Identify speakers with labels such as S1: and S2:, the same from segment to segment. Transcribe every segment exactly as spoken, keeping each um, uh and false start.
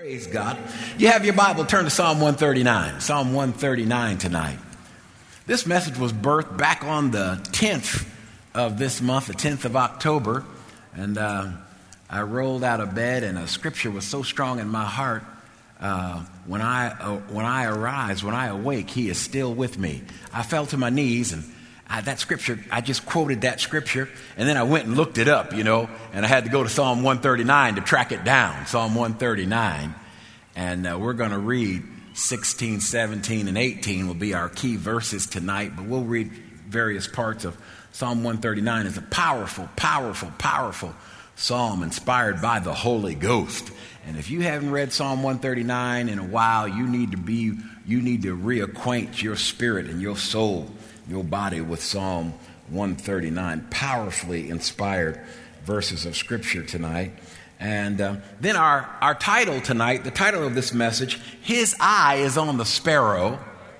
S1: Praise God. You have your Bible, turn to Psalm one thirty-nine. Psalm one thirty-nine tonight. This message was birthed back on the tenth of this month, the tenth of October. And uh, I rolled out of bed, and a scripture was so strong in my heart. Uh, when I uh, when I arise, when I awake, he is still with me. I fell to my knees, and I, that scripture, I just quoted that scripture, and then I went and looked it up, you know, and I had to go to Psalm one thirty-nine to track it down, Psalm one thirty-nine. And uh, we're going to read sixteen, seventeen, and eighteen will be our key verses tonight, but we'll read various parts of Psalm one thirty-nine. It's a powerful, powerful, powerful psalm inspired by the Holy Ghost. And if you haven't read Psalm one thirty-nine in a while, you need to be, you need to reacquaint your spirit and your soul, your body with Psalm one thirty-nine. Powerfully inspired verses of Scripture tonight. And uh, then our, our title tonight, the title of this message, His Eye is on the Sparrow,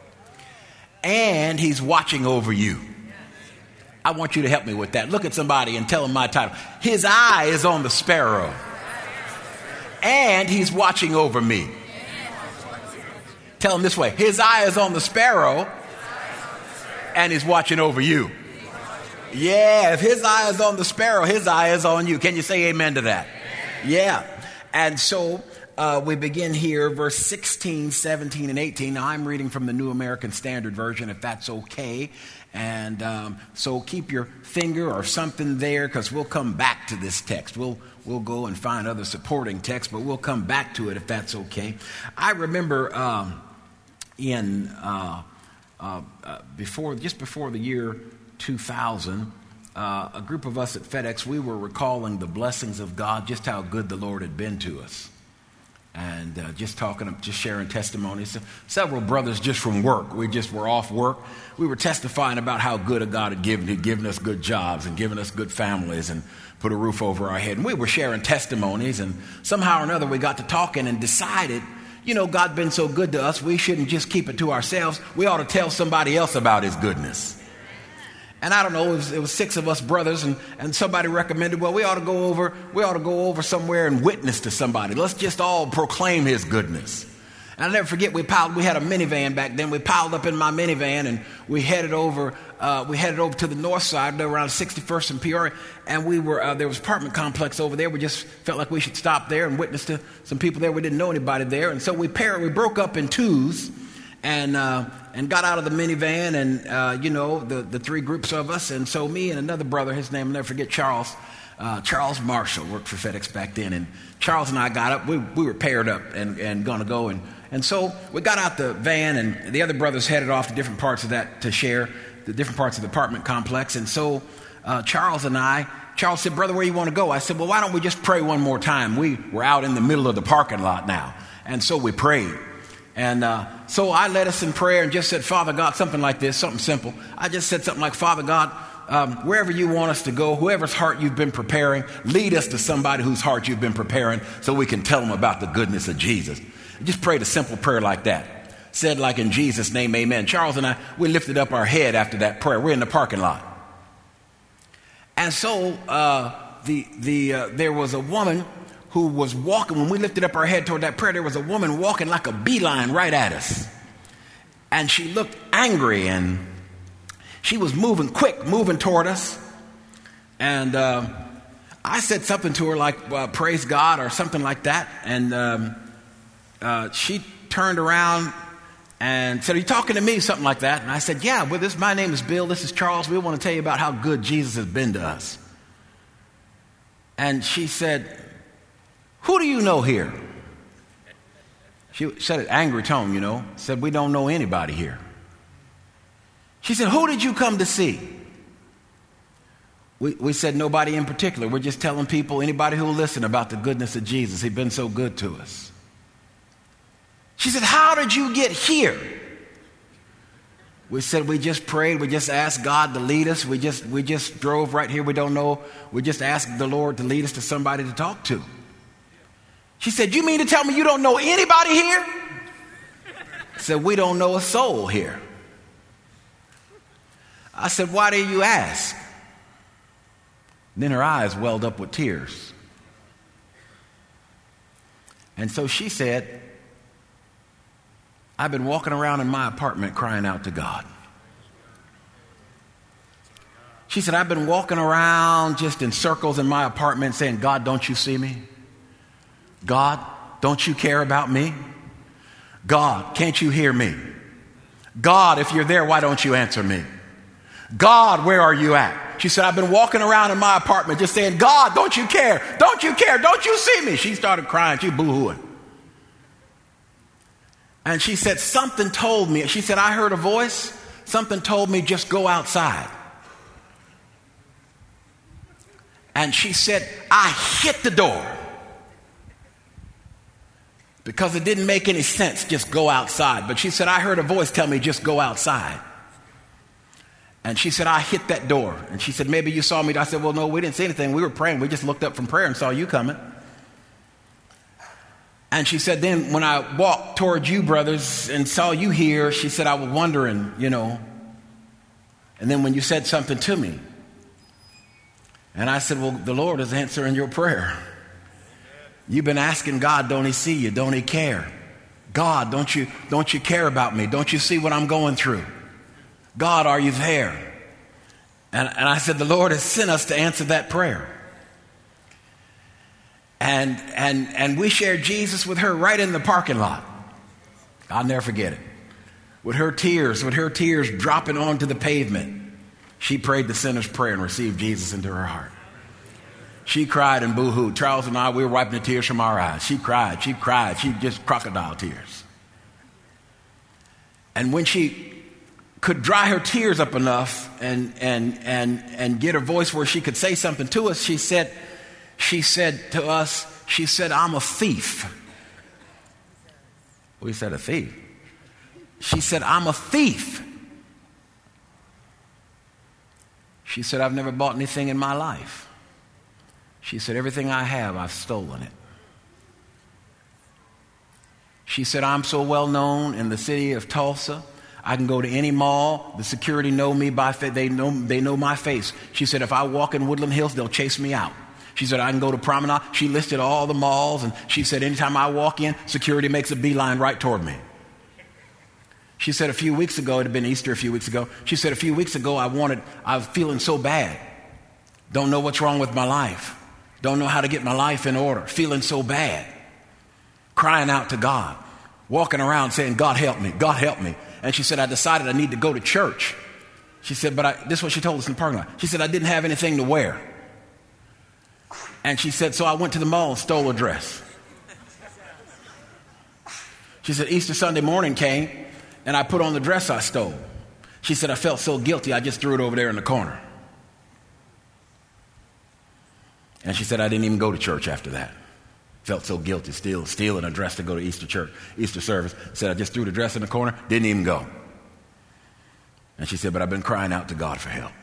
S1: and He's watching over you. I want you to help me with that. Look at somebody and tell them my title. His eye is on the sparrow, and He's watching over me. Tell them this way. His eye is on the sparrow, and He's watching over you. Yeah, if His eye is on the sparrow, His eye is on you. Can you say amen to that? Yeah. And so uh, we begin here, verse sixteen, seventeen, and eighteen. Now, I'm reading from the New American Standard Version, if that's okay. And um, so keep your finger or something there, because we'll come back to this text. We'll we'll go and find other supporting texts, but we'll come back to it if that's okay. I remember um, in uh, uh, uh, before just before the year two thousand, uh, a group of us at FedEx, we were recalling the blessings of God, just how good the Lord had been to us. And uh, just talking, just sharing testimonies. Several brothers just from work. We just were off work. We were testifying about how good a God had given. He'd given us good jobs and given us good families and put a roof over our head. And we were sharing testimonies. And somehow or another, we got to talking and decided, you know, God's been so good to us, we shouldn't just keep it to ourselves. We ought to tell somebody else about His goodness. And I don't know, it was, it was six of us brothers, and, and somebody recommended, well, we ought to go over, we ought to go over somewhere and witness to somebody. Let's just all proclaim His goodness. And I'll never forget, we piled, we had a minivan back then. We piled up in my minivan, and we headed over, uh, we headed over to the north side, around sixty-first and Peoria, and we were, uh, there was an apartment complex over there. We just felt like we should stop there and witness to some people there. We didn't know anybody there. And so we paired, we broke up in twos, and uh, and got out of the minivan, and, uh, you know, the, the three groups of us. And so me and another brother, his name, I'll never forget, Charles, uh, Charles Marshall, worked for FedEx back then. And Charles and I got up. We, we were paired up and, and going to go. And, and so we got out the van, and the other brothers headed off to different parts of that to share, the different parts of the apartment complex. And so uh, Charles and I, Charles said, brother, where you want to go? I said, well, why don't we just pray one more time? We were out in the middle of the parking lot now. And so we prayed. And uh, so I led us in prayer and just said, Father God, something like this, something simple. I just said something like, Father God, um, wherever you want us to go, whoever's heart you've been preparing, lead us to somebody whose heart you've been preparing so we can tell them about the goodness of Jesus. I just prayed a simple prayer like that. Said like in Jesus' name, amen. Charles and I, we lifted up our head after that prayer. We're in the parking lot. And so uh, the the uh, there was a woman who was walking. When we lifted up our head toward that prayer, there was a woman walking like a beeline right at us. And she looked angry, and she was moving quick, moving toward us. And uh, I said something to her like, well, praise God, or something like that. And um, uh, she turned around and said, are you talking to me? Something like that. And I said, yeah, well, this, my name is Bill. This is Charles. We want to tell you about how good Jesus has been to us. And she said, who do you know here? She said it angry tone, you know. Said, we don't know anybody here. She said, who did you come to see? We, we said, nobody in particular. We're just telling people, anybody who will listen, about the goodness of Jesus. He's been so good to us. She said, how did you get here? We said, we just prayed. We just asked God to lead us. We just, we just drove right here. We don't know. We just asked the Lord to lead us to somebody to talk to. She said, you mean to tell me you don't know anybody here? I said, we don't know a soul here. I said, why do you ask? And then her eyes welled up with tears. And so she said, I've been walking around in my apartment crying out to God. She said, I've been walking around just in circles in my apartment saying, God, don't you see me? God, don't you care about me? God, can't you hear me? God, if you're there, why don't you answer me? God, where are you at? She said, I've been walking around in my apartment just saying, God, don't you care? Don't you care? Don't you see me? She started crying. She boo-hooing. And she said, something told me. She said, I heard a voice. Something told me just go outside. And she said, I hit the door because it didn't make any sense, just go outside. But she said, I heard a voice tell me just go outside. And she said, I hit that door. And she said, maybe you saw me. I said, well, no, we didn't see anything. We were praying. We just looked up from prayer and saw you coming. And she said, then when I walked towards you, brothers, and saw you here, she said, I was wondering, you know. And then when you said something to me, and I said, well, the Lord is answering your prayer. You've been asking God, don't he see you? Don't he care? God, don't you, don't you care about me? Don't you see what I'm going through? God, are you there? And, and I said, the Lord has sent us to answer that prayer. And, and, and we shared Jesus with her right in the parking lot. I'll never forget it. With her tears, with her tears dropping onto the pavement, she prayed the sinner's prayer and received Jesus into her heart. She cried and boo-hooed. Charles and I, we were wiping the tears from our eyes. She cried, she cried, she just crocodile tears. And when she could dry her tears up enough and and and and get her voice where she could say something to us, she said, she said to us, she said, I'm a thief. We said, a thief? She said, I'm a thief. She said, I've never bought anything in my life. She said, everything I have, I've stolen it. She said, I'm so well known in the city of Tulsa. I can go to any mall. The security know me by face. They know, they know my face. She said, if I walk in Woodland Hills, they'll chase me out. She said, I can go to Promenade. She listed all the malls. And she said, anytime I walk in, security makes a beeline right toward me. She said a few weeks ago, it had been Easter a few weeks ago. She said a few weeks ago, I wanted, I was feeling so bad. Don't know what's wrong with my life. Don't know how to get my life in order. Feeling so bad. Crying out to God. Walking around saying, God help me, God help me. And she said, I decided I need to go to church. She said, but I, this is what she told us in the parking lot. She said, I didn't have anything to wear. And she said, so I went to the mall and stole a dress. She said, Easter Sunday morning came and I put on the dress I stole. She said, I felt so guilty, I just threw it over there in the corner. And she said, I didn't even go to church after that. Felt so guilty, steal, stealing a dress to go to Easter church, Easter service. Said, I just threw the dress in the corner, didn't even go. And she said, but I've been crying out to God for help.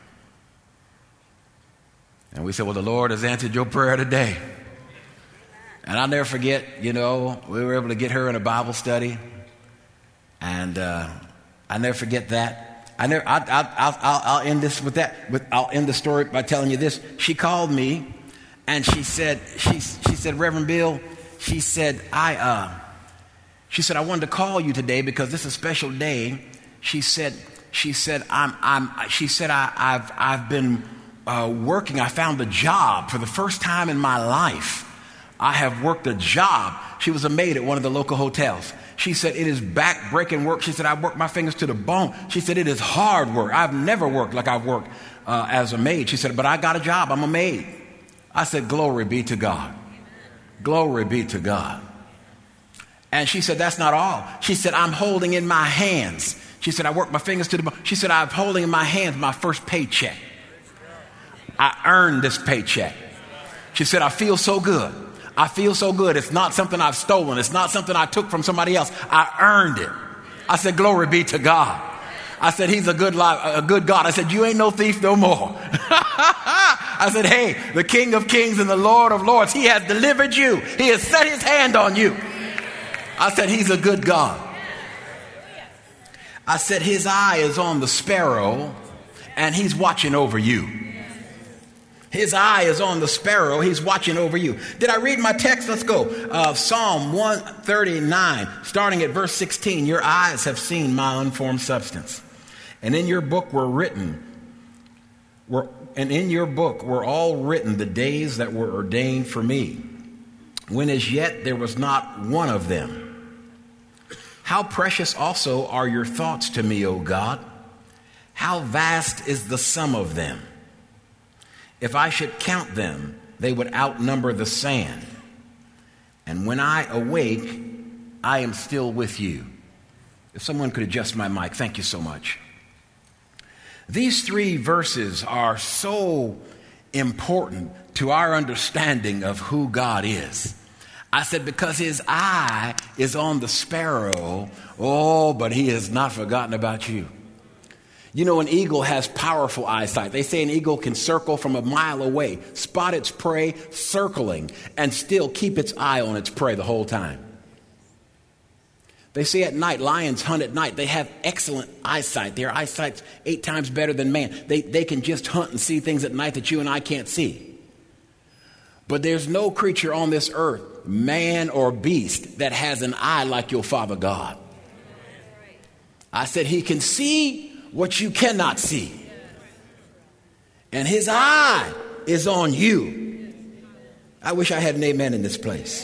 S1: And we said, well, the Lord has answered your prayer today. And I'll never forget, you know, we were able to get her in a Bible study. And uh, I'll never forget that. I never, I, I, I'll, I'll, I'll end this with that. With, I'll end the story by telling you this. She called me. And she said, she, she said, Reverend Bill, she said, I, uh, she said, I wanted to call you today because this is a special day. She said, she said, I'm, I'm, she said, I, I've, I've been uh, working. I found a job for the first time in my life. I have worked a job. She was a maid at one of the local hotels. She said, it is back-breaking work. She said, I worked my fingers to the bone. She said, it is hard work. I've never worked like I've worked uh, as a maid. She said, but I got a job. I'm a maid. I said, glory be to God. Glory be to God. And she said, that's not all. She said, I'm holding in my hands. She said, I work my fingers to the bone. She said, I'm holding in my hands my first paycheck. I earned this paycheck. She said, I feel so good. I feel so good. It's not something I've stolen. It's not something I took from somebody else. I earned it. I said, glory be to God. I said, he's a good, li- a good God. I said, you ain't no thief no more. I said, hey, the King of Kings and the Lord of Lords, he has delivered you. He has set his hand on you. I said, he's a good God. I said, his eye is on the sparrow and he's watching over you. His eye is on the sparrow. He's watching over you. Did I read my text? Let's go. Uh, Psalm one thirty-nine, starting at verse sixteen. Your eyes have seen my unformed substance. And in your book were written, were, and in your book were all written the days that were ordained for me, when as yet there was not one of them. How precious also are your thoughts to me, O God. How vast is the sum of them. If I should count them, they would outnumber the sand. And when I awake, I am still with you. If someone could adjust my mic, thank you so much. These three verses are so important to our understanding of who God is. I said, because his eye is on the sparrow, oh, but he has not forgotten about you. You know, an eagle has powerful eyesight. They say an eagle can circle from a mile away, spot its prey circling, and still keep its eye on its prey the whole time. They say at night, lions hunt at night. They have excellent eyesight. Their eyesight's eight times better than man. They, they can just hunt and see things at night that you and I can't see. But there's no creature on this earth, man or beast, that has an eye like your Father God. I said he can see what you cannot see. And his eye is on you. I wish I had an amen in this place.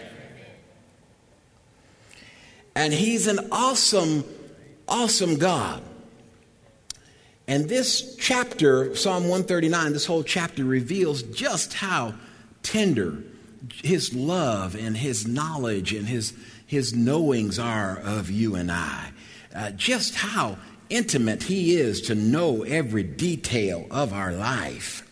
S1: And he's an awesome, awesome God. And this chapter, Psalm one thirty-nine, this whole chapter reveals just how tender his love and his knowledge and his, his knowings are of you and I. Uh, just how intimate he is to know every detail of our life.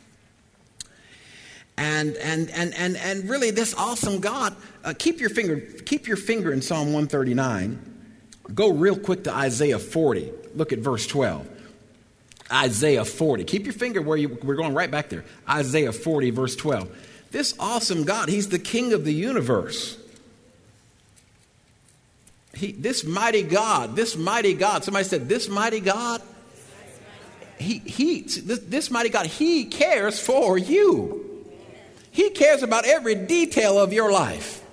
S1: And and and and and really this awesome God, uh, keep your finger keep your finger in Psalm one thirty-nine. Go real quick to Isaiah forty. Look at verse twelve. Isaiah forty. Keep your finger where you we're going right back there. Isaiah forty verse twelve. This awesome God, he's the king of the universe. He, this mighty God, this mighty God, somebody said, this mighty God, he, he, this, this mighty God, he cares for you. He cares about every detail of your life.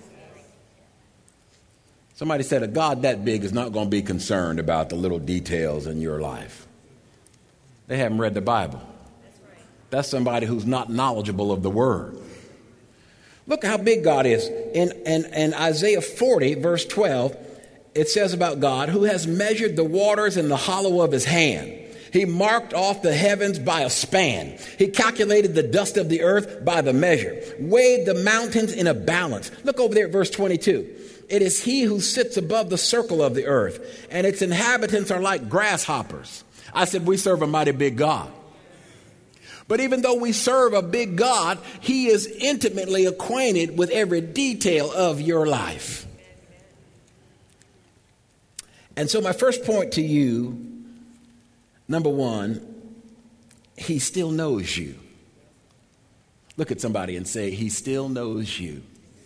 S1: Somebody said a God that big is not going to be concerned about the little details in your life. They haven't read the Bible. That's somebody who's not knowledgeable of the Word. Look how big God is. In, in, in Isaiah forty, verse twelve, it says about God, who has measured the waters in the hollow of his hand. He marked off the heavens by a span. He calculated the dust of the earth by the measure, weighed the mountains in a balance. Look over there at verse twenty-two. It is he who sits above the circle of the earth, and its inhabitants are like grasshoppers. I said, we serve a mighty big God. But even though we serve a big God, he is intimately acquainted with every detail of your life. And so my first point to you, number one, he still knows you. Look at somebody and say, he still knows you.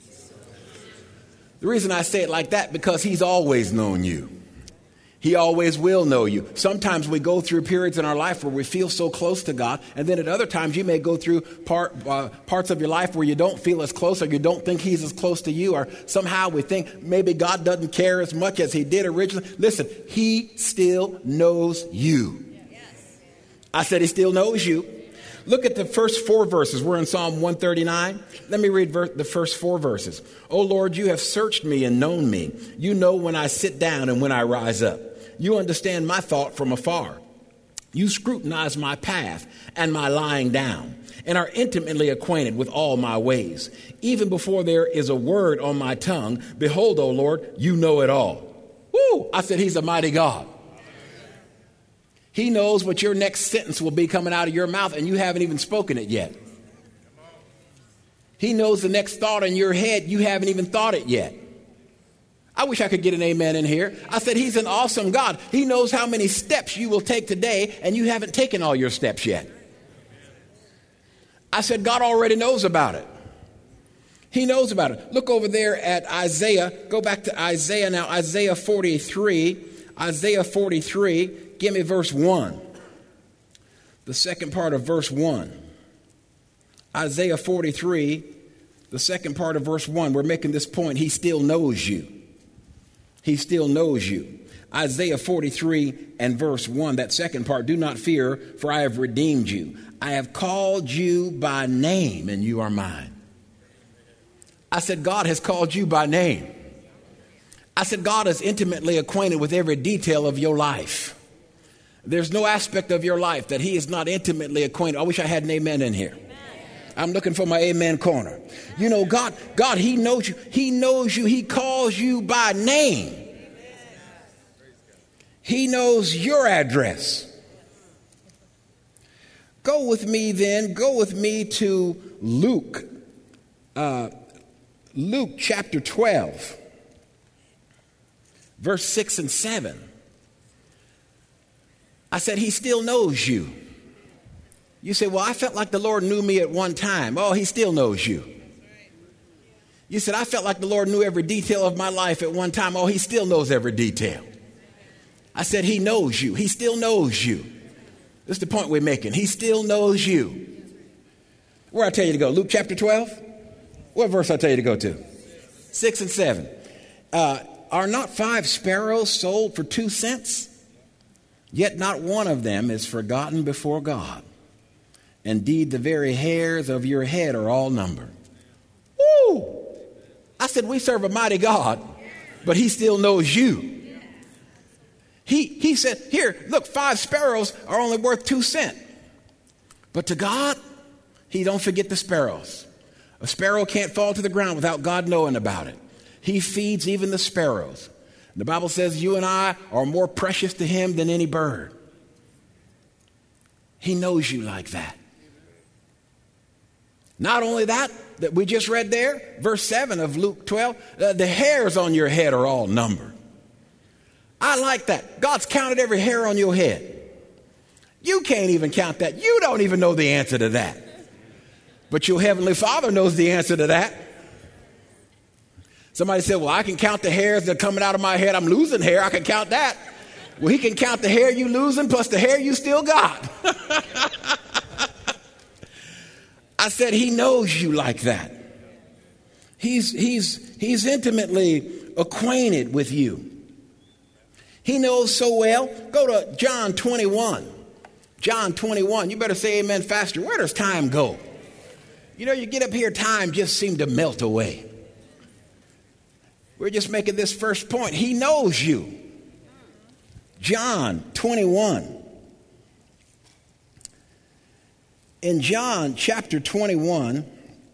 S1: The reason I say it like that, because he's always known you. He always will know you. Sometimes we go through periods in our life where we feel so close to God, and then at other times you may go through part, uh, parts of your life where you don't feel as close, or you don't think he's as close to you, or somehow we think maybe God doesn't care as much as he did originally. Listen, he still knows you. I said he still knows you. Look at the first four verses. We're in Psalm one thirty-nine. Let me read ver- the first four verses. O Lord, you have searched me and known me. You know when I sit down and when I rise up. You understand my thought from afar. You scrutinize my path and my lying down, and are intimately acquainted with all my ways. Even before there is a word on my tongue, behold, O Lord, you know it all. Woo! I said he's a mighty God. He knows what your next sentence will be coming out of your mouth, and you haven't even spoken it yet. He knows the next thought in your head. You haven't even thought it yet. I wish I could get an amen in here. I said he's an awesome God. He knows how many steps you will take today, and you haven't taken all your steps yet. I said God already knows about it. He knows about it. Look over there at Isaiah. Go back to Isaiah now. Isaiah forty-three. Isaiah forty-three. Give me verse one. The second part of verse one. Isaiah forty-three, the second part of verse one, we're making this point. He still knows you. He still knows you. Isaiah forty-three and verse one, that second part, do not fear, for I have redeemed you. I have called you by name, and you are mine. I said, God has called you by name. I said, God is intimately acquainted with every detail of your life. There's no aspect of your life that he is not intimately acquainted. I wish I had an amen in here. I'm looking for my amen corner. You know, God, God, he knows you. He knows you. He calls you by name. He knows your address. Go with me then. Go with me to Luke. Uh, Luke chapter twelve, verse six and seven. I said, he still knows you. You say, well, I felt like the Lord knew me at one time. Oh, he still knows you. You said, I felt like the Lord knew every detail of my life at one time. Oh, he still knows every detail. I said, he knows you. He still knows you. This is the point we're making. He still knows you. Where I tell you to go? Luke chapter twelve? What verse I tell you to go to? Six and seven. Uh, are not five sparrows sold for two cents? Yet not one of them is forgotten before God. Indeed, the very hairs of your head are all numbered. Woo! I said, we serve a mighty God, but he still knows you. He, he said, here, look, five sparrows are only worth two cents. But to God, he don't forget the sparrows. A sparrow can't fall to the ground without God knowing about it. He feeds even the sparrows. The Bible says you and I are more precious to him than any bird. He knows you like that. Not only that, that we just read there, verse seven of Luke twelve, uh, the hairs on your head are all numbered. I like that. God's counted every hair on your head. You can't even count that. You don't even know the answer to that. But your Heavenly Father knows the answer to that. Somebody said, well, I can count the hairs that are coming out of my head. I'm losing hair. I can count that. Well, he can count the hair you losing plus the hair you still got. I said, he knows you like that. He's, he's, he's intimately acquainted with you. He knows so well. Go to John twenty-one. John twenty-one. You better say amen faster. Where does time go? You know, you get up here, time just seemed to melt away. We're just making this first point. He knows you. John twenty-one. In John chapter twenty-one,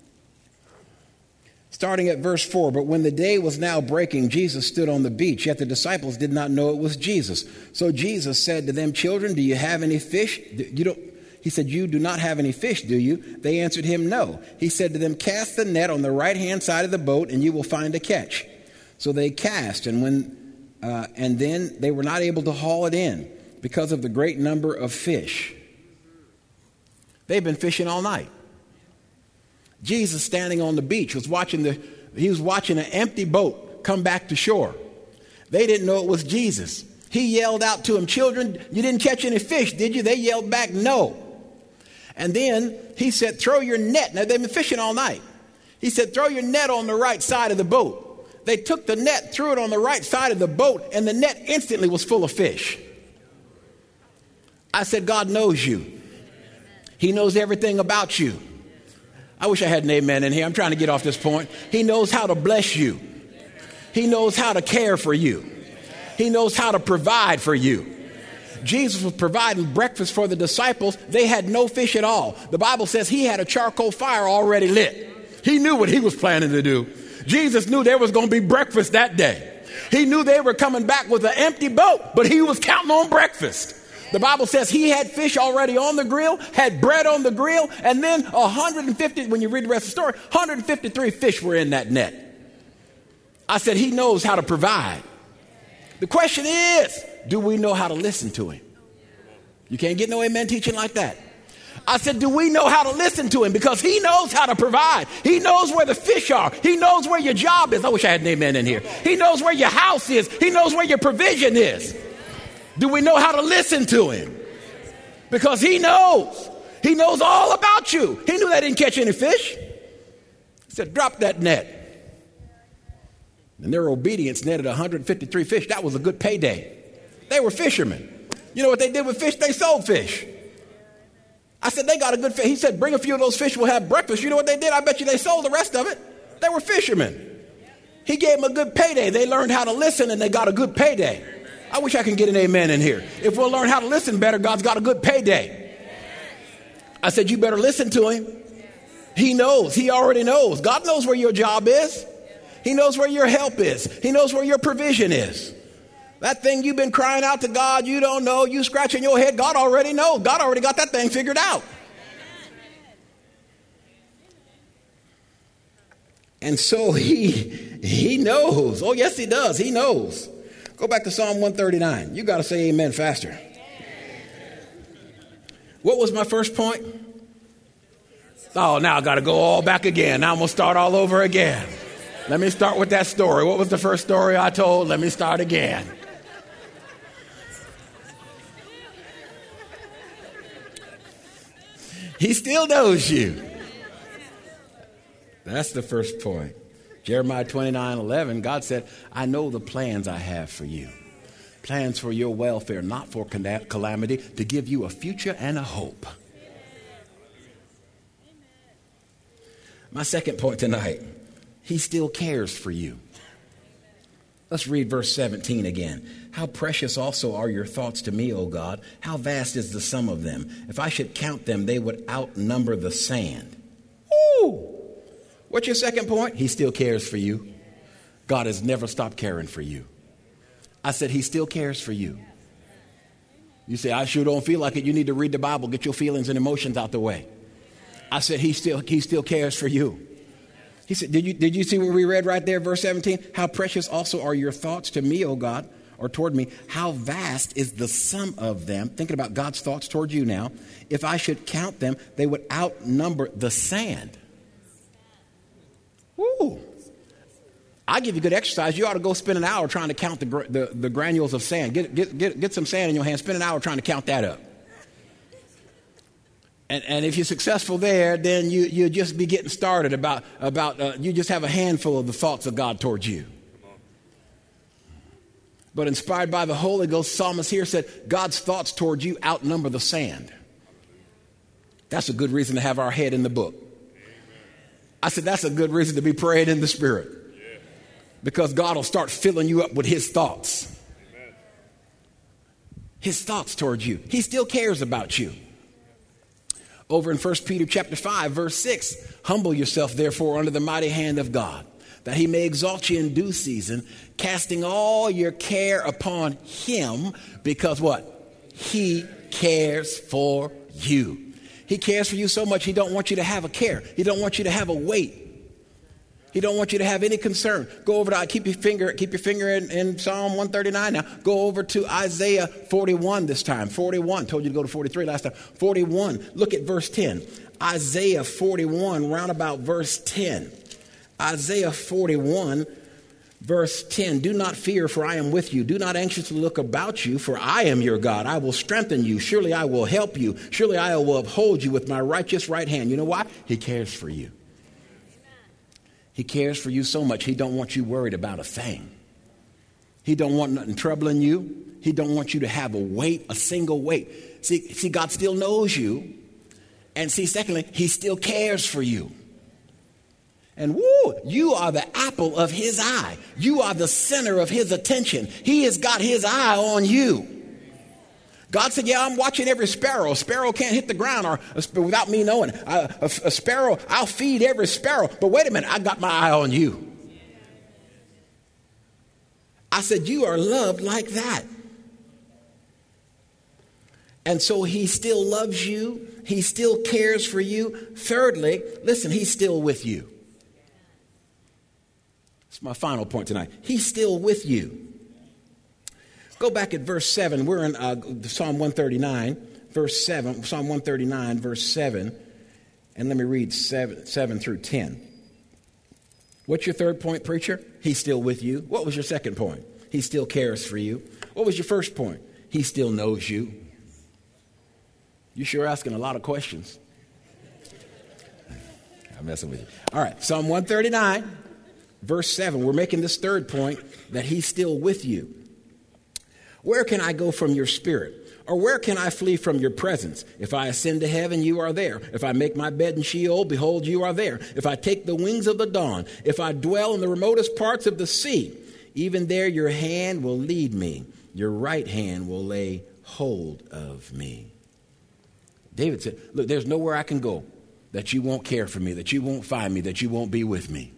S1: starting at verse four, but when the day was now breaking, Jesus stood on the beach, yet the disciples did not know it was Jesus. So Jesus said to them, children, do you have any fish? You don't. He said, you do not have any fish, do you? They answered him, no. He said to them, cast the net on the right-hand side of the boat, and you will find a catch. So they cast, and when uh, and then they were not able to haul it in because of the great number of fish. They've been fishing all night. Jesus, standing on the beach, was watching the he was watching an empty boat come back to shore. They didn't know it was Jesus. He yelled out to them, children, you didn't catch any fish, did you? They yelled back, no. And then he said, throw your net. Now, they've been fishing all night. He said, throw your net on the right side of the boat. They took the net, threw it on the right side of the boat, and the net instantly was full of fish. I said, God knows you. He knows everything about you. I wish I had an amen in here. I'm trying to get off this point. He knows how to bless you. He knows how to care for you. He knows how to provide for you. Jesus was providing breakfast for the disciples. They had no fish at all. The Bible says he had a charcoal fire already lit. He knew what he was planning to do. Jesus knew there was going to be breakfast that day. He knew they were coming back with an empty boat, but he was counting on breakfast. The Bible says he had fish already on the grill, had bread on the grill, and then one hundred fifty, when you read the rest of the story, one hundred fifty-three fish were in that net. I said, he knows how to provide. The question is, do we know how to listen to him? You can't get no amen teaching like that. I said, do we know how to listen to him? Because he knows how to provide. He knows where the fish are. He knows where your job is. I wish I had an amen in here. He knows where your house is. He knows where your provision is. Do we know how to listen to him? Because he knows. He knows all about about you. He knew they didn't catch any fish. He said, drop that net. And their obedience netted one hundred fifty-three fish. That was a good payday. They were fishermen. You know what they did with fish? They sold fish. I said, they got a good fish. He said, bring a few of those fish, we'll have breakfast. You know what they did? I bet you they sold the rest of it. They were fishermen. He gave them a good payday. They learned how to listen and they got a good payday. I wish I could get an amen in here. If we'll learn how to listen better, God's got a good payday. I said, you better listen to him. He knows. He already knows. God knows where your job is. He knows where your help is. He knows where your provision is. That thing you've been crying out to God, you don't know, you scratching your head, God already knows. God already got that thing figured out. And so he, he knows. Oh, yes, he does. He knows. Go back to Psalm one thirty-nine. You got to say amen faster. What was my first point? Oh, now I got to go all back again. Now I'm going to start all over again. Let me start with that story. What was the first story I told? Let me start again. He still knows you. That's the first point. Jeremiah twenty-nine eleven, God said, I know the plans I have for you. Plans for your welfare, not for calamity, to give you a future and a hope. My second point tonight, he still cares for you. Let's read verse seventeen again. How precious also are your thoughts to me, O God. How vast is the sum of them. If I should count them, they would outnumber the sand. Ooh. What's your second point? He still cares for you. God has never stopped caring for you. I said he still cares for you. You say, I sure don't feel like it. You need to read the Bible. Get your feelings and emotions out the way. I said he still, he still cares for you. He said, did you, did you see what we read right there, verse seventeen? How precious also are your thoughts to me, O God, or toward me. How vast is the sum of them. Thinking about God's thoughts toward you now. If I should count them, they would outnumber the sand. Woo. I give you good exercise. You ought to go spend an hour trying to count the, the, the granules of sand. Get, get, get, get some sand in your hand. Spend an hour trying to count that up. And, and if you're successful there, then you, you just be getting started about, about uh, you just have a handful of the thoughts of God towards you. But inspired by the Holy Ghost, psalmist here said, God's thoughts towards you outnumber the sand. That's a good reason to have our head in the book. I said, that's a good reason to be praying in the Spirit. Because God will start filling you up with his thoughts. His thoughts towards you. He still cares about you. Over in First Peter chapter five, verse six, humble yourself, therefore, under the mighty hand of God, that he may exalt you in due season, casting all your care upon him, because what? He cares for you. He cares for you so much, he don't want you to have a care. He don't want you to have a weight. He don't want you to have any concern. Go over to, keep your finger, keep your finger in, in Psalm one thirty-nine now. Go over to Isaiah forty-one this time. forty-one. Told you to go to forty-three last time. forty-one. Look at verse ten. Isaiah forty-one, round about verse ten. Isaiah forty-one, verse ten. Do not fear, for I am with you. Do not anxiously look about you, for I am your God. I will strengthen you. Surely I will help you. Surely I will uphold you with my righteous right hand. You know why? He cares for you. He cares for you so much, he don't want you worried about a thing. He don't want nothing troubling you. He don't want you to have a weight, a single weight. See, see, God still knows you. And see, secondly, he still cares for you. And woo, you are the apple of his eye. You are the center of his attention. He has got his eye on you. God said, yeah, I'm watching every sparrow. A sparrow can't hit the ground or without me knowing. I, a, a sparrow, I'll feed every sparrow. But wait a minute, I got my eye on you. I said, you are loved like that. And so he still loves you. He still cares for you. Thirdly, listen, he's still with you. That's my final point tonight. He's still with you. Go back at verse seven. We're in uh, Psalm one thirty-nine, verse seven. Psalm one thirty-nine, verse seven. And let me read seven, seven through ten. What's your third point, preacher? He's still with you. What was your second point? He still cares for you. What was your first point? He still knows you. You're sure asking a lot of questions. I'm messing with you. All right, Psalm one thirty-nine, verse seven. We're making this third point, that he's still with you. Where can I go from your spirit? Or where can I flee from your presence? If I ascend to heaven, you are there. If I make my bed in Sheol, behold, you are there. If I take the wings of the dawn, if I dwell in the remotest parts of the sea, even there your hand will lead me. Your right hand will lay hold of me. David said, look, there's nowhere I can go that you won't care for me, that you won't find me, that you won't be with me.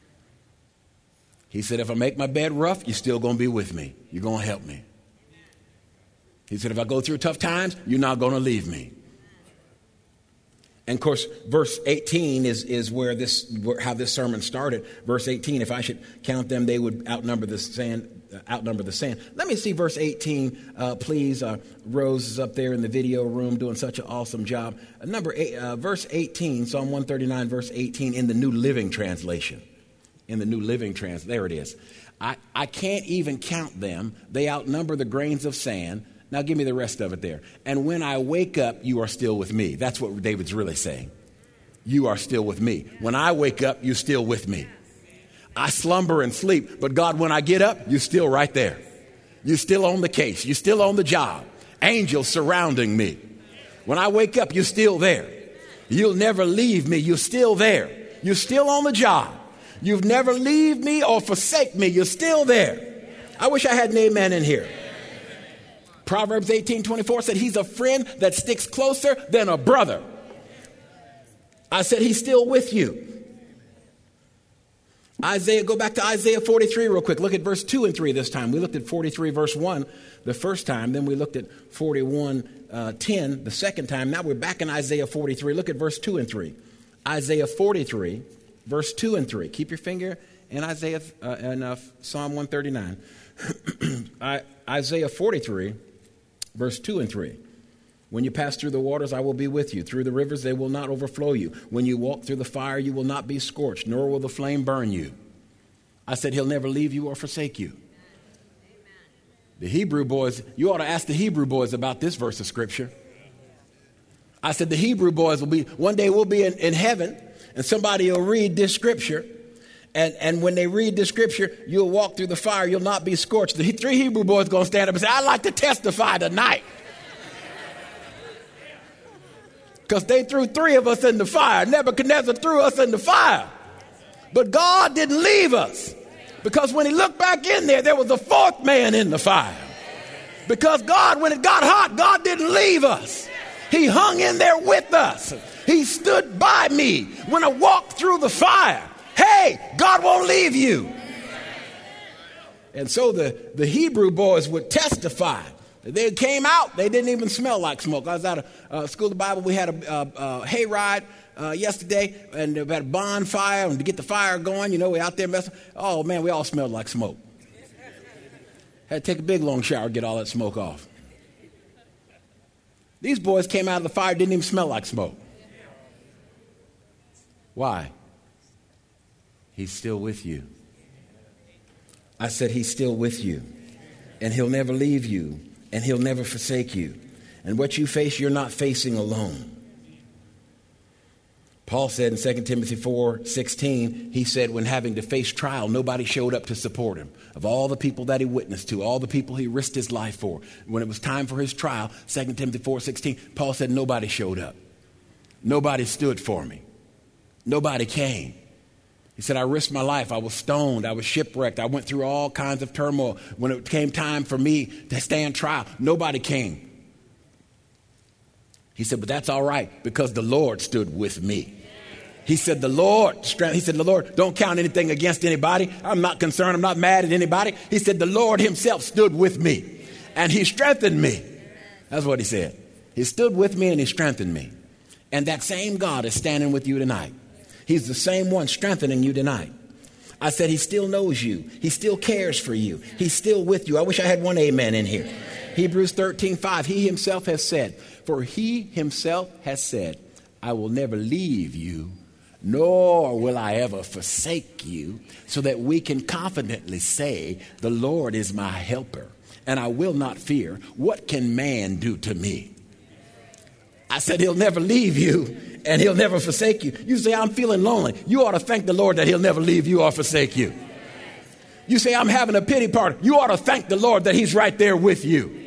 S1: He said, if I make my bed rough, you're still going to be with me. You're going to help me. He said, if I go through tough times, you're not going to leave me. And of course, verse eighteen is, is where this, where, how this sermon started. Verse eighteen, if I should count them, they would outnumber the sand, uh, outnumber the sand. Let me see verse eighteen, uh, please. Uh, Rose is up there in the video room doing such an awesome job. Uh, number eight, uh, verse eighteen, Psalm one thirty-nine, verse eighteen in the New Living Translation. In the New Living Translation, there it is. I, I can't even count them. They outnumber the grains of sand. Now give me the rest of it there. And when I wake up, you are still with me. That's what David's really saying. You are still with me. When I wake up, you're still with me. I slumber and sleep, but God, when I get up, you're still right there. You're still on the case. You're still on the job. Angels surrounding me. When I wake up, you're still there. You'll never leave me. You're still there. You're still on the job. You've never leave me or forsake me. You're still there. I wish I had an amen in here. Proverbs eighteen twenty-four said he's a friend that sticks closer than a brother. I said he's still with you. Isaiah, go back to Isaiah forty-three real quick. Look at verse two and three this time. We looked at forty-three verse one the first time. Then we looked at forty-one uh, ten the second time. Now we're back in Isaiah forty-three. Look at verse two and three. Isaiah forty-three verse two and three. Keep your finger in Isaiah uh, in uh, Psalm one thirty-nine. I, Isaiah forty-three. Verse two and three. When you pass through the waters, I will be with you. Through the rivers, they will not overflow you. When you walk through the fire, you will not be scorched, nor will the flame burn you. I said he'll never leave you or forsake you. Amen. The Hebrew boys, you ought to ask the Hebrew boys about this verse of Scripture. I said the Hebrew boys will be, one day we'll be in, in heaven, and somebody will read this Scripture. And, and when they read the Scripture, you'll walk through the fire, you'll not be scorched. The three Hebrew boys going to stand up and say, I'd like to testify tonight. Because they threw three of us in the fire. Nebuchadnezzar threw us in the fire. But God didn't leave us. Because when he looked back in there, there was a fourth man in the fire. Because God, when it got hot, God didn't leave us. He hung in there with us. He stood by me when I walked through the fire. Hey, God won't leave you. And so the, the Hebrew boys would testify. They came out. They didn't even smell like smoke. I was at a uh, school of the Bible. We had a, a, a hayride uh, yesterday, and we had a bonfire. And to get the fire going, you know, we out there messing. Oh, man, we all smelled like smoke. Had to take a big, long shower to get all that smoke off. These boys came out of the fire, didn't even smell like smoke. Why? He's still with you. I said he's still with you. And he'll never leave you. And he'll never forsake you. And what you face, you're not facing alone. Paul said in Second Timothy four sixteen, he said when having to face trial, nobody showed up to support him. Of all the people that he witnessed to, all the people he risked his life for, when it was time for his trial, Second Timothy four sixteen, Paul said nobody showed up. Nobody stood for me. Nobody came. He said, I risked my life. I was stoned. I was shipwrecked. I went through all kinds of turmoil. When it came time for me to stand trial, nobody came. He said, but that's all right because the Lord stood with me. He said, the Lord, he said, the Lord, don't count anything against anybody. I'm not concerned. I'm not mad at anybody. He said, the Lord himself stood with me and he strengthened me. That's what he said. He stood with me and he strengthened me. And that same God is standing with you tonight. He's the same one strengthening you tonight. I said he still knows you. He still cares for you. He's still with you. I wish I had one amen in here. Hebrews thirteen five, he himself has said, for he himself has said, I will never leave you, nor will I ever forsake you, so that we can confidently say, the Lord is my helper, and I will not fear. What can man do to me? I said he'll never leave you, and he'll never forsake you. You say, I'm feeling lonely. You ought to thank the Lord that he'll never leave you or forsake you. You say, I'm having a pity party. You ought to thank the Lord that he's right there with you.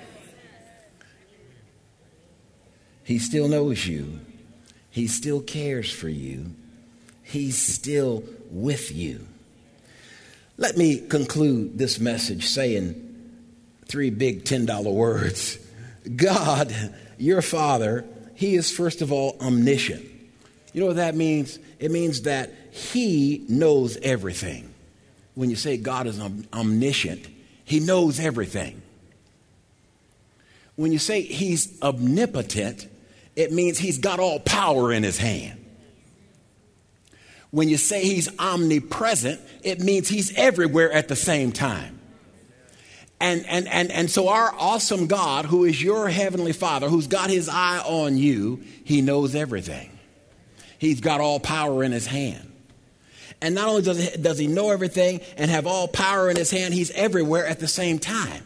S1: He still knows you. He still cares for you. He's still with you. Let me conclude this message saying three big ten dollar words. God, your Father, he is first of all omniscient. You know what that means? It means that he knows everything. When you say God is om- omniscient, he knows everything. When you say he's omnipotent, it means he's got all power in his hand. When you say he's omnipresent, it means he's everywhere at the same time. And, and, and, and so our awesome God, who is your heavenly Father, who's got his eye on you, he knows everything. He's got all power in his hand. And not only does he, does he know everything and have all power in his hand, he's everywhere at the same time.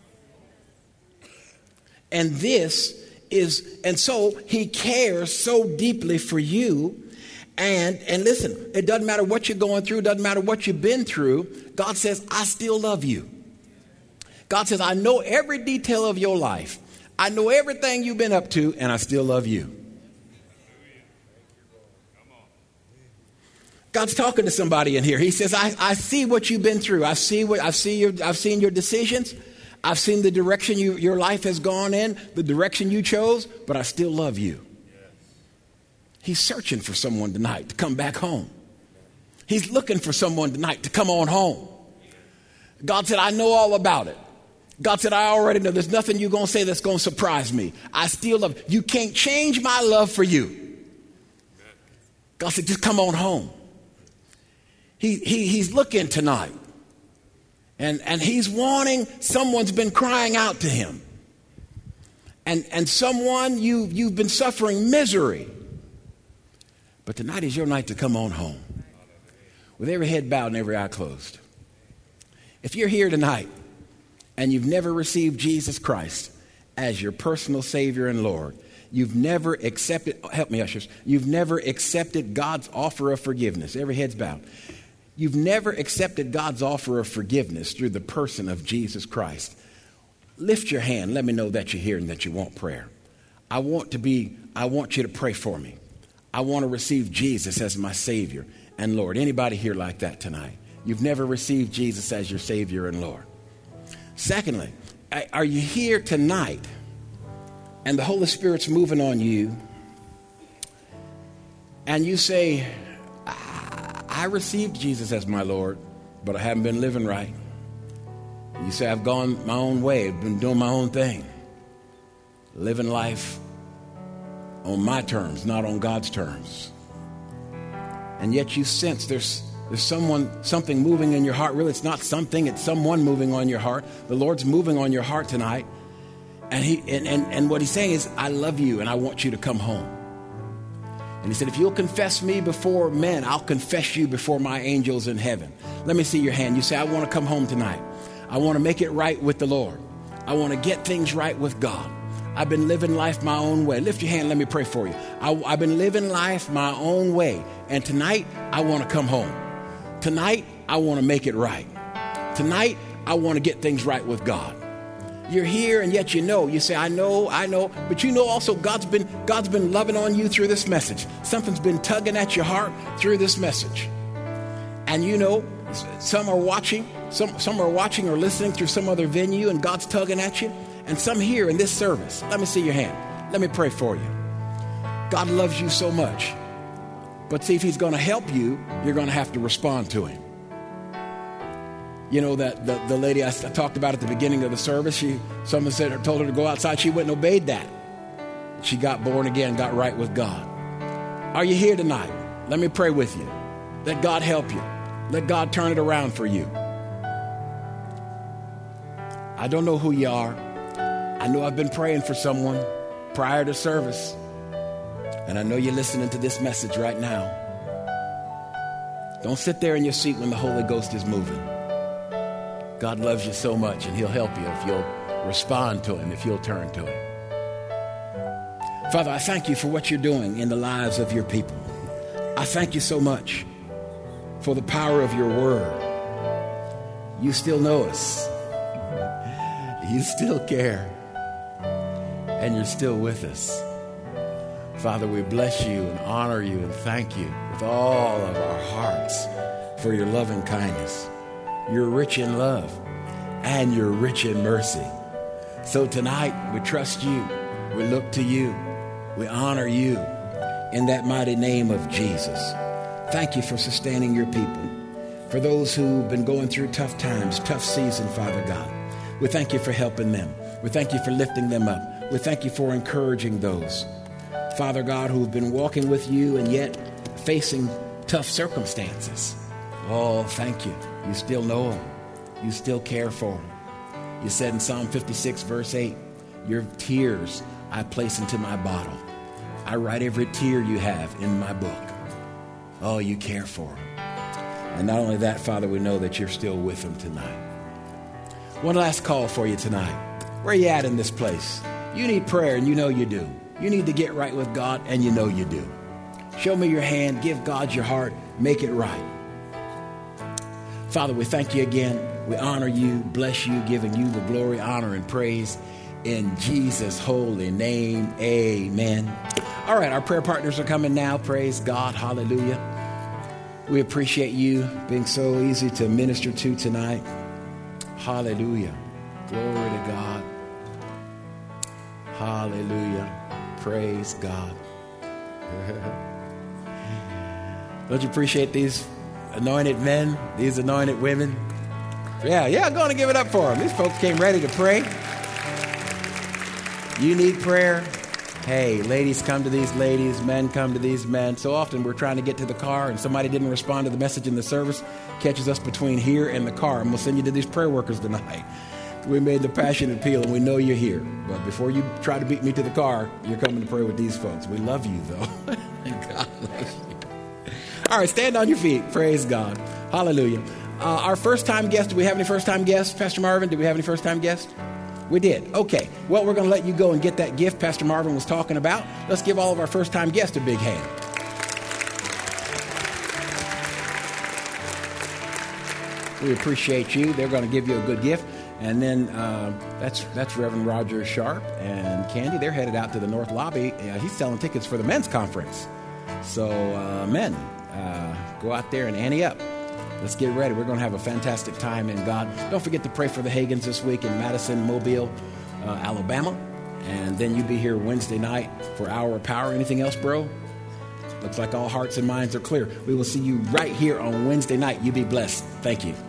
S1: And this is, and so he cares so deeply for you. And, and listen, it doesn't matter what you're going through, it doesn't matter what you've been through. God says, I still love you. God says, I know every detail of your life. I know everything you've been up to, and I still love you. God's talking to somebody in here. He says, I, I see what you've been through. I see what I see your I've seen your decisions. I've seen the direction you, your life has gone in, the direction you chose, but I still love you. He's searching for someone tonight to come back home. He's looking for someone tonight to come on home. God said, I know all about it. God said, I already know. There's nothing you're going to say that's going to surprise me. I still love you. You can't change my love for you. God said, just come on home. He, he, he's looking tonight. And, and he's wanting, someone's been crying out to him. And, and someone, you, you've been suffering misery. But tonight is your night to come on home. With every head bowed and every eye closed. If you're here tonight and you've never received Jesus Christ as your personal Savior and Lord, you've never accepted, help me ushers, you've never accepted God's offer of forgiveness. Every head's bowed. You've never accepted God's offer of forgiveness through the person of Jesus Christ. Lift your hand. Let me know that you're here and that you want prayer. I want to be, I want you to pray for me. I want to receive Jesus as my Savior and Lord. Anybody here like that tonight? You've never received Jesus as your Savior and Lord. Secondly, are you here tonight and the Holy Spirit's moving on you and you say, I received Jesus as my Lord, but I haven't been living right. You say, I've gone my own way, I've been doing my own thing, living life on my terms, not on God's terms. And yet you sense there's there's someone, something moving in your heart. Really, it's not something, it's someone moving on your heart. The Lord's moving on your heart tonight. And he and, and, and what he's saying is, I love you and I want you to come home. And he said, if you'll confess me before men, I'll confess you before my angels in heaven. Let me see your hand. You say, I want to come home tonight. I want to make it right with the Lord. I want to get things right with God. I've been living life my own way. Lift your hand. Let me pray for you. I, I've been living life my own way. And tonight, I want to come home. Tonight, I want to make it right. Tonight, I want to get things right with God. You're here and yet you know. You say, I know, I know. But you know also God's been God's been loving on you through this message. Something's been tugging at your heart through this message. And you know, some are watching, some, some are watching or listening through some other venue and God's tugging at you. And some here in this service. Let me see your hand. Let me pray for you. God loves you so much. But see, if he's going to help you, you're going to have to respond to him. You know, that the, the lady I, I talked about at the beginning of the service, she, someone said, told her to go outside. She went and obeyed that. She got born again, got right with God. Are you here tonight? Let me pray with you. Let God help you. Let God turn it around for you. I don't know who you are. I know I've been praying for someone prior to service. And I know you're listening to this message right now. Don't sit there in your seat when the Holy Ghost is moving. God loves you so much, and he'll help you if you'll respond to him, if you'll turn to him. Father, I thank you for what you're doing in the lives of your people. I thank you so much for the power of your word. You still know us. You still care. And you're still with us. Father, we bless you and honor you and thank you with all of our hearts for your loving kindness. You're rich in love and you're rich in mercy. So tonight, we trust you. We look to you. We honor you in that mighty name of Jesus. Thank you for sustaining your people. For those who've been going through tough times, tough season, Father God, we thank you for helping them. We thank you for lifting them up. We thank you for encouraging those, Father God, who've been walking with you and yet facing tough circumstances. Oh, thank you. You still know them. You still care for them. You said in Psalm fifty-six, verse eight, your tears I place into my bottle. I write every tear you have in my book. Oh, you care for them. And not only that, Father, we know that you're still with them tonight. One last call for you tonight. Where are you at in this place? You need prayer, and you know you do. You need to get right with God, and you know you do. Show me your hand. Give God your heart. Make it right. Father, we thank you again. We honor you, bless you, giving you the glory, honor, and praise. In Jesus' holy name, amen. All right, our prayer partners are coming now. Praise God. Hallelujah. We appreciate you being so easy to minister to tonight. Hallelujah. Glory to God. Hallelujah. Praise God. Don't you appreciate these anointed men, these anointed women? Yeah, yeah, I'm going to give it up for them. These folks came ready to pray. You need prayer? Hey, ladies come to these ladies, men come to these men. So often we're trying to get to the car and somebody didn't respond to the message in the service, catches us between here and the car, and we'll send you to these prayer workers tonight. We made the passion appeal, and we know you're here. But before you try to beat me to the car, you're coming to pray with these folks. We love you, though. God loves you. All right, stand on your feet. Praise God. Hallelujah. Uh, our first-time guest, do we have any first-time guests? Pastor Marvin, did we have any first-time guests? We did. Okay. Well, we're going to let you go and get that gift Pastor Marvin was talking about. Let's give all of our first-time guests a big hand. We appreciate you. They're going to give you a good gift. And then uh, that's that's Reverend Roger Sharp and Candy. They're headed out to the North Lobby. Uh, he's selling tickets for the men's conference. So, uh, men, uh, go out there and ante up. Let's get ready. We're going to have a fantastic time in God. Don't forget to pray for the Hagins this week in Madison, Mobile, uh, Alabama. And then you'll be here Wednesday night for Hour of Power. Anything else, bro? Looks like all hearts and minds are clear. We will see you right here on Wednesday night. You be blessed. Thank you.